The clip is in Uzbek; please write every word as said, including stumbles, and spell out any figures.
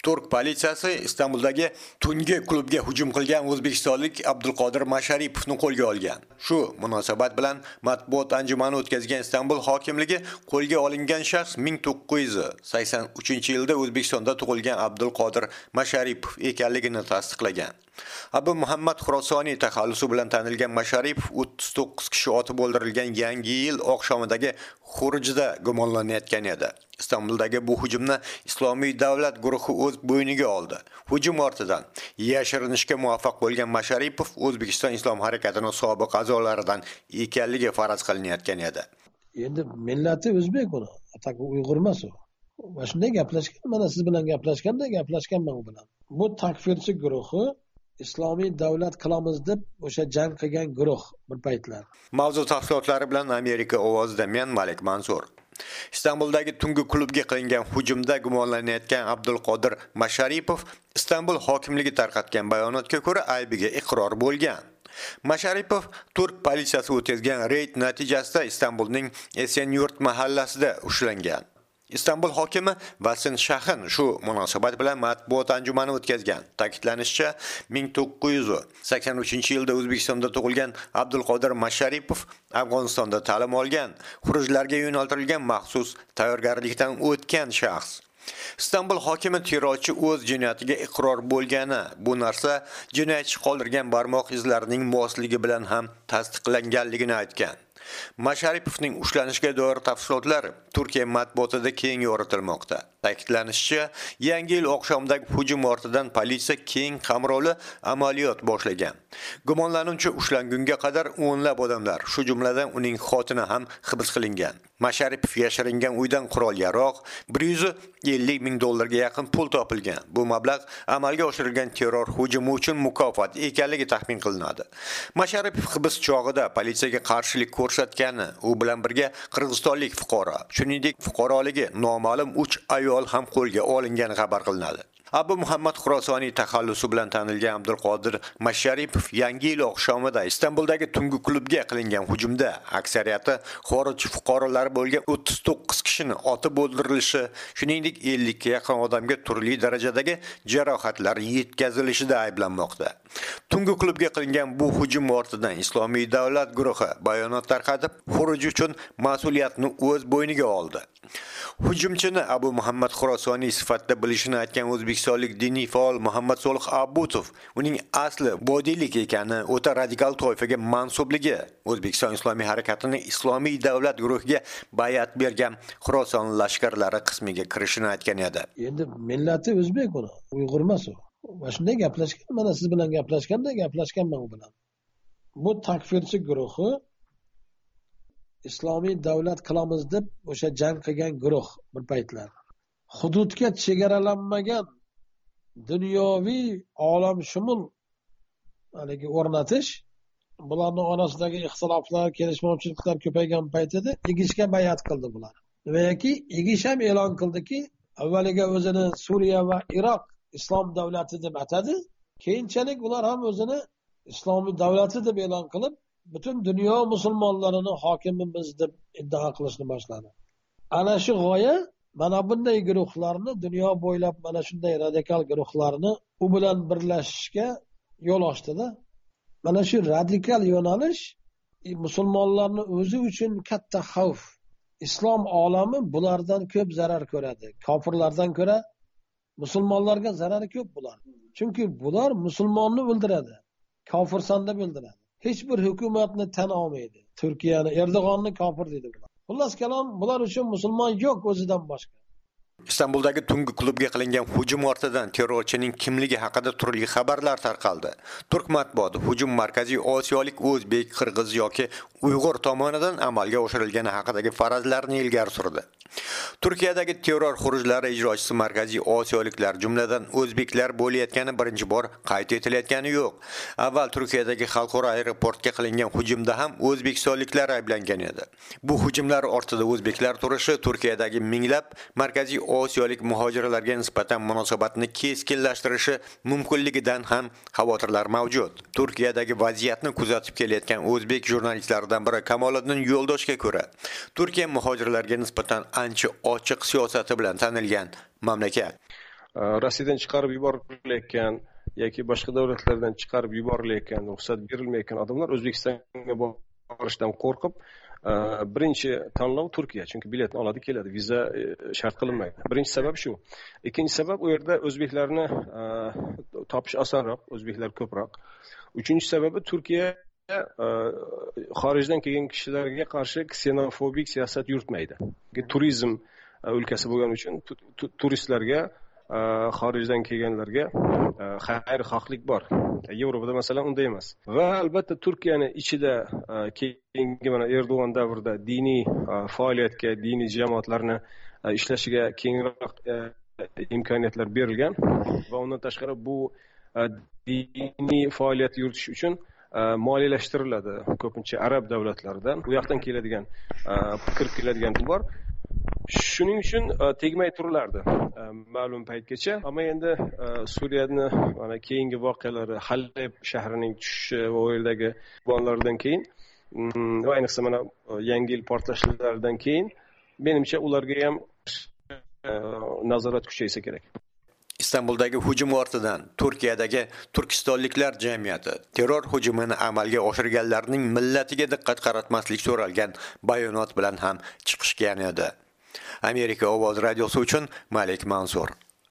Turk politsiyasi Istanbuldagi tungi klubga hujum qilgan o'zbekistonlik Abdulqodir Masharipovni qo'lga olgan. Shu munosabat bilan matbuot anjumani o'tkazgan Istanbul hokimligi qo'lga olingan shaxs ming to'qqiz yuz sakson uchinchi yilda O'zbekistonda tug'ilgan Abdulqodir Masharipov ekanligini tasdiqlagan. Abu Muhammad Xurosoniy taxallusi bilan tanilgan Masharipov o'ttiz to'qqiz kishi otib o'ldirilgan Yangi yil oqshomidagi xurujda gumonlanayotgan edi. Istanbuldagi bu hujumni Islomiy davlat guruhi o'z bo'yniga oldi. Hujum ortidan yashirinishga muvaffaq bo'lgan Masharipov O'zbekiston Islom harakatining sobiq a'zolaridan ekanligi faraz qilinayotgan edi. Endi millati o'zbek uni, atak Uyg'ur emas u. Va shunday gaplashgan, mana siz bilan gaplashganda gaplashganman u bilan. Bu takfirchi guruhi Islomiy davlat qilamiz deb o'sha jang qilgan guruh bir paytlar. Mavzu tafsilotlari bilan Amerika ovozida men Malik Mansur. Istanbuldagi tungi klubga qilingan hujumda gumonlanayotgan Abdulqodir Masharipov Istanbul hokimligi tarqatgan bayonotga ko'ra aybiga iqror bo'lgan. Masharipov Turk politsiyasi o'tkazgan reyd natijasida Istanbulning Esenyurt mahallasida ushlangan. Istanbul hokimi Vasin Shahin shu munosabat bilan matbuot anjumani o'tkazgan. Ta'kidlanishicha, ming to'qqiz yuz sakson uchinchi yilda O'zbekistonda tug'ilgan Abdulqodir Masharipov Afg'onistonda ta'lim olgan, xurujlarga yo'naltirilgan maxsus tayyorgarlikdan o'tgan shaxs. Istanbul hokimi terrorchi o'z jinoyatiga iqror bo'lgani, bu narsa jinoyatchi qoldirgan barmoq izlarining mosligi bilan ham tasdiqlanganligini aytgan. Masharipovning ushlanishiga doir tafsilotlar Turkiya matbuotida keng yoritilmoqda. Ta'kidlanishicha, Yangi yil oqshomidagi hujum ortidan politsiya keng qamrovli amaliyot boshlagan. Gumonlanuvchi ushlangunga qadar o'nlab odamlar, shu jumladan uning xotini ham hibs qilingan. Masharipov yashiringan uydan qurol-yarog', bir yuz ellik ming dollarga yaqin pul topilgan. Bu mablag' amalga oshirilgan terror hujumi uchun mukofot ekanligi taxmin qilinadi. Masharipov hibs chog'ida politsiyaga qarshilik ko'rsatgani, u bilan birga qirg'izistonlik fuqaro, shuningdek fuqaroligi noma'lum uch ayol ham qo'lga olingani xabar qilinadi. Abu Muhammad Xurosoniy taxallusi bilan tanilgan Abdulqodir Masharipov Yangi yil oqshomida Istanbuldagi tungi klubga qilingan hujumda aksariyati xorij fuqarolari bo'lgan o'ttiz to'qqiz kishini otib o'ldirilishi, shuningdek ellik ga yaqin odamga turli darajadagi jarohatlar yetkazilishida ayblanmoqda. Tungi klubga qilingan bu hujum ortidan Islomiy davlat guruhi bayonot tarqatib, xuruj uchun mas'uliyatni o'z bo'yniga oldi. Hujumchini Abu Muhammad Xurosoniy sifatida bilishini aytgan o'zbekistonlik diniy faol Muhammad Solih Abutov uning asli bodiylik ekani, o'ta radikal toifaga mansubligi, O'zbekiston Islomiy harakatining Islomiy davlat guruhiga bayat bergan Xuroson lashkarlari qismiga kirishini aytgan edi. Endi millati o'zbek uni, Uyg'ur emas u. Va shunday gaplashgan, mana siz bilan gaplashganda gaplashganman u bilan. Bu takfirchi guruhi Islomiy davlat qilamiz deb o'sha jang qilgan guruh bir paytlar. Hududga chegaralanmagan dunyoviy olamshumul haligi o'rnatish, bularning orasidagi ixtiloflar, kelishmovchiliklar ko'paygan paytida egishga bayat qildi bular. Nimaiki, egish ham e'lon qildiki, avvaliga o'zini Suriya va Iroq islom davlati deb atadi, keyinchalik ular ham o'zini islomiy davlati deb e'lon qilib, butun dunyo musulmonlarini hokimimiz deb iddao qilishni boshladi. Ana shu g'oya mana bunday guruhlarni dunyo bo'ylab mana shunday radikal guruhlarni u bilan birlashishga yo'l ochdida. Mana shu radikal yo'nalish musulmonlarni o'zi uchun katta xavf. Islom olami bulardan ko'p zarar ko'radi. Kofirlardan ko'ra musulmonlarga zarari ko'p bular. Chunki bular musulmonni o'ldiradi. Kofirsan deb o'ldiradi. Hech bir hukumatni tan olmaydi. Turkiyani, Erdo'g'onni kofir dedi bular. Xullas kalom, bular uchun musulmon yo'q o'zidan boshqa. Istanbuldagi tungi klubga qilingan hujum ortidan terrorchining kimligi haqida turli xabarlar tarqaldi. Turk matbuoti hujum markaziy osiyolik o'zbek, qirg'iz yoki uyg'ur tomonidan amalga oshirilgani haqidagi farazlarni ilgari surdi. Turkiyadagi terror xurujlari ijrochisi markaziy osiyoliklar, jumladan o'zbeklar bo'layotgani birinchi bor qayd etilayotgani yo'q. Avval Turkiyadagi xalqaro aeroportga qilingan hujumda ham o'zbekistonliklar ayblangan edi. Bu hujumlar ortida o'zbeklar turishi Turkiyadagi minglab markaziy osiyolik muhojirlarga nisbatan munosabatni keskinlashtirishi mumkinligidan ham xavotirlar mavjud. Turkiyadagi vaziyatni kuzatib kelayotgan o'zbek jurnalistlaridan biri Kamoliddin Yo'ldoshga ko'ra, Turkiya muhojirlarga nisbatan ancha ochiq siyosati bilan tanilgan mamlakat. Rossiyadan chiqarib yuborilayotgan yoki boshqa davlatlardan chiqarib yuborilayotgan, ruxsat berilmayotgan odamlar O'zbekistonga borishdan qo'rqib, birinchi tanlov Turkiya, chunki biletni oladi, keladi, viza shart qilinmaydi. Birinchi sabab shu. Ikkinchi sabab, u yerda o'zbeklarni topish osonroq, o'zbeklar ko'proq. Uchinchi sababi, Turkiya xorijdan kelgan kishilarga qarshi ksenofobik siyosat yuritmaydi. Turizm o'lkasi bo'lgani uchun turistlarga, xorijdan kelganlarga xayrixohlik bor. Yevropada masalan unday emas. Va albatta Turkiyani ichida keyingi mana Erdo'g'an davrida diniy faoliyatga, diniy jamoatlarni ishlashiga kengroq imkoniyatlar berilgan va undan tashqari bu diniy faoliyat yuritish uchun moliyalashtiriladi. Ko'pincha arab davlatlaridan u yoqdan keladigan, kirib keladigan pul bor. Shuning uchun tegmay turilardi ma'lum paytgacha. Ammo endi Suriyani mana keyingi voqealari, Haleb shahrining tushishi va u yerdagi qurbonlardan keyin va ayniqsa mana yangi yil portlashlaridan keyin menimcha ularga ham nazorat kuchaysa kerak. Istanbuldagi hujum ortidan Turkiyadagi turkistonliklar jamiyati terror hujumini amalga oshirganlarning millatiga diqqat qaratmaslik so'ralgan bayonot bilan ham chiqishgan edi. Amerika Ovoz radiosi uchun Malik Mansur.